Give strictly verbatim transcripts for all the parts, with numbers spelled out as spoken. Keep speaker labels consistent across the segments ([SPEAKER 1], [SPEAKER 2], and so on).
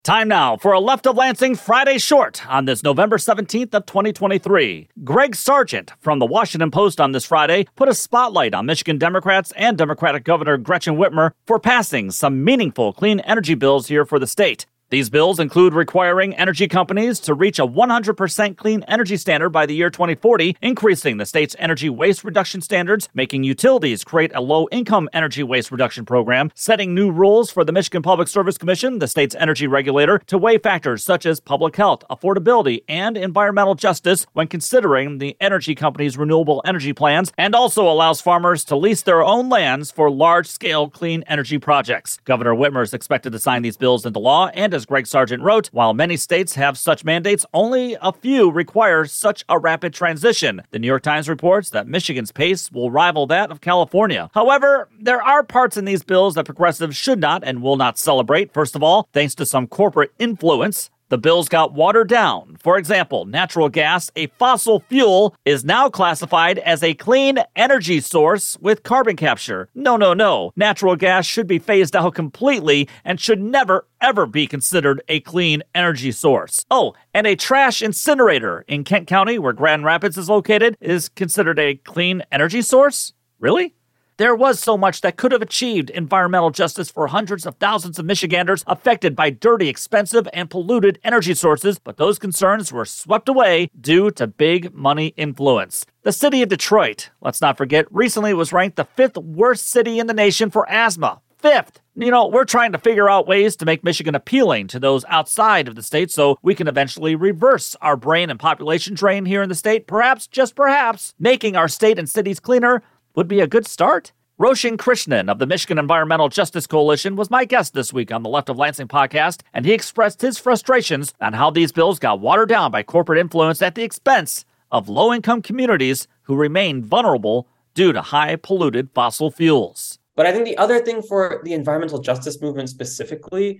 [SPEAKER 1] Time now for a Left of Lansing Friday Short on this November seventeenth of twenty twenty-three. Greg Sargent from the Washington Post on this Friday put a spotlight on Michigan Democrats and Democratic Governor Gretchen Whitmer for passing some meaningful clean energy bills here for the state. These bills include requiring energy companies to reach a one hundred percent clean energy standard by the year twenty forty, increasing the state's energy waste reduction standards, making utilities create a low-income energy waste reduction program, setting new rules for the Michigan Public Service Commission, the state's energy regulator, to weigh factors such as public health, affordability, and environmental justice when considering the energy company's renewable energy plans, and also allows farmers to lease their own lands for large-scale clean energy projects. Governor Whitmer is expected to sign these bills into law, and as Greg Sargent wrote, while many states have such mandates, only a few require such a rapid transition. The New York Times reports that Michigan's pace will rival that of California. However, there are parts in these bills that progressives should not and will not celebrate. First of all, thanks to some corporate influence, the bills got watered down. For example, natural gas, a fossil fuel, is now classified as a clean energy source with carbon capture. No, no, no. Natural gas should be phased out completely and should never, ever be considered a clean energy source. Oh, and a trash incinerator in Kent County, where Grand Rapids is located, is considered a clean energy source? Really? There was so much that could have achieved environmental justice for hundreds of thousands of Michiganders affected by dirty, expensive, and polluted energy sources, but those concerns were swept away due to big money influence. The city of Detroit, let's not forget, recently was ranked the fifth worst city in the nation for asthma. Fifth. You know, we're trying to figure out ways to make Michigan appealing to those outside of the state so we can eventually reverse our brain and population drain here in the state. Perhaps, just perhaps, making our state and cities cleaner would be a good start. Roshan Krishnan of the Michigan Environmental Justice Coalition was my guest this week on the Left of Lansing podcast, and he expressed his frustrations on how these bills got watered down by corporate influence at the expense of low-income communities who remain vulnerable due to high polluted fossil fuels.
[SPEAKER 2] But I think the other thing for the environmental justice movement specifically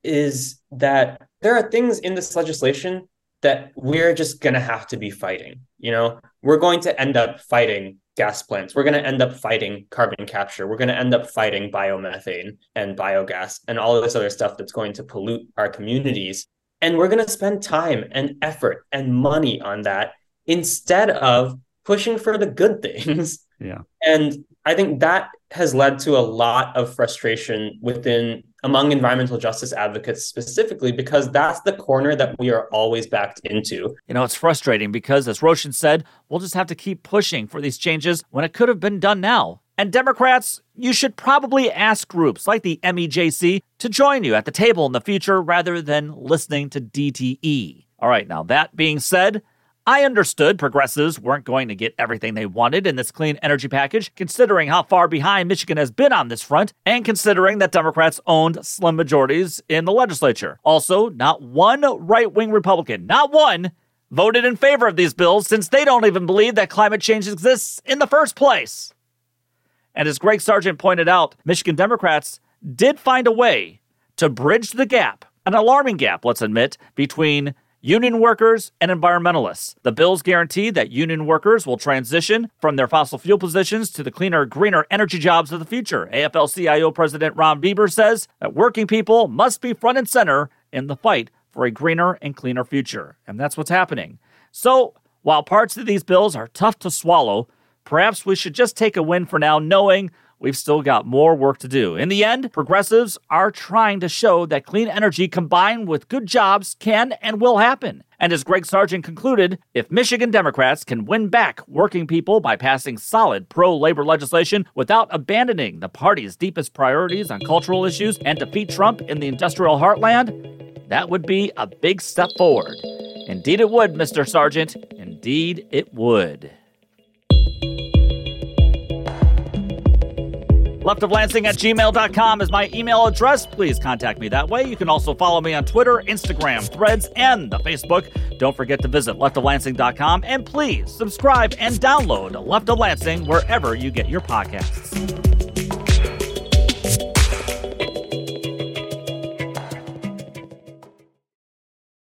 [SPEAKER 2] is that there are things in this legislation that we're just going to have to be fighting. You know, we're going to end up fighting gas plants. We're going to end up fighting carbon capture. We're going to end up fighting biomethane and biogas and all of this other stuff that's going to pollute our communities. And we're going to spend time and effort and money on that instead of pushing for the good things.
[SPEAKER 1] Yeah.
[SPEAKER 2] And I think that has led to a lot of frustration within among environmental justice advocates specifically, because that's the corner that we are always backed into.
[SPEAKER 1] You know, it's frustrating because, as Roshan said, we'll just have to keep pushing for these changes when it could have been done now. And Democrats, you should probably ask groups like the M E J C to join you at the table in the future rather than listening to D T E. All right, now that being said, I understood progressives weren't going to get everything they wanted in this clean energy package, considering how far behind Michigan has been on this front, and considering that Democrats owned slim majorities in the legislature. Also, not one right-wing Republican, not one, voted in favor of these bills since they don't even believe that climate change exists in the first place. And as Greg Sargent pointed out, Michigan Democrats did find a way to bridge the gap, an alarming gap, let's admit, between union workers and environmentalists. The bills guarantee that union workers will transition from their fossil fuel positions to the cleaner, greener energy jobs of the future. A F L C I O President Ron Bieber says that working people must be front and center in the fight for a greener and cleaner future. And that's what's happening. So, while parts of these bills are tough to swallow, perhaps we should just take a win for now, knowing we've still got more work to do. In the end, progressives are trying to show that clean energy combined with good jobs can and will happen. And as Greg Sargent concluded, if Michigan Democrats can win back working people by passing solid pro-labor legislation without abandoning the party's deepest priorities on cultural issues and defeat Trump in the industrial heartland, that would be a big step forward. Indeed it would, Mister Sargent. Indeed it would. left of lansing at gmail dot com is my email address. Please contact me that way. You can also follow me on Twitter, Instagram, Threads, and the Facebook. Don't forget to visit left of lansing dot com, and please subscribe and download Left of Lansing wherever you get your podcasts.